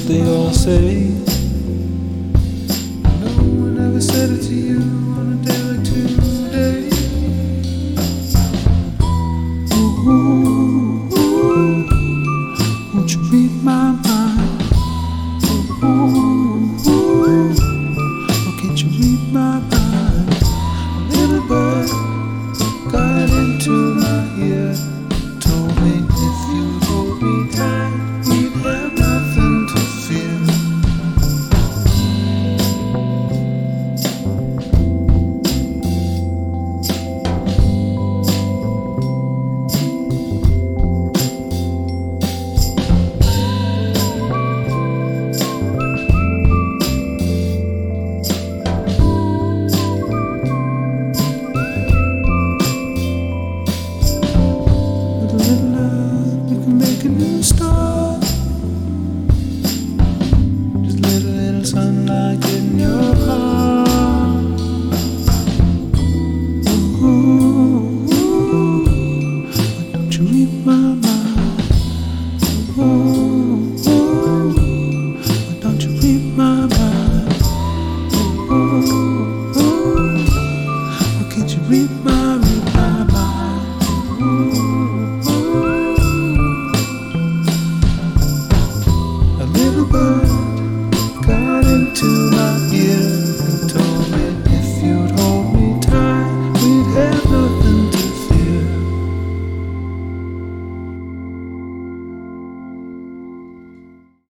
they all say. No one ever said it to you on a day like today. Ooh, won't you read my mind? Ooh, oh, can't you read my mind? A little bird got into my ear, told me if you hold me tight, we'd have nothing to fear. With a little love, we can make a new start. Just let a little sunlight in your heart. Ooh, why don't you read my mind? Ooh, why don't you read my mind? Ooh, why can't you read my mind?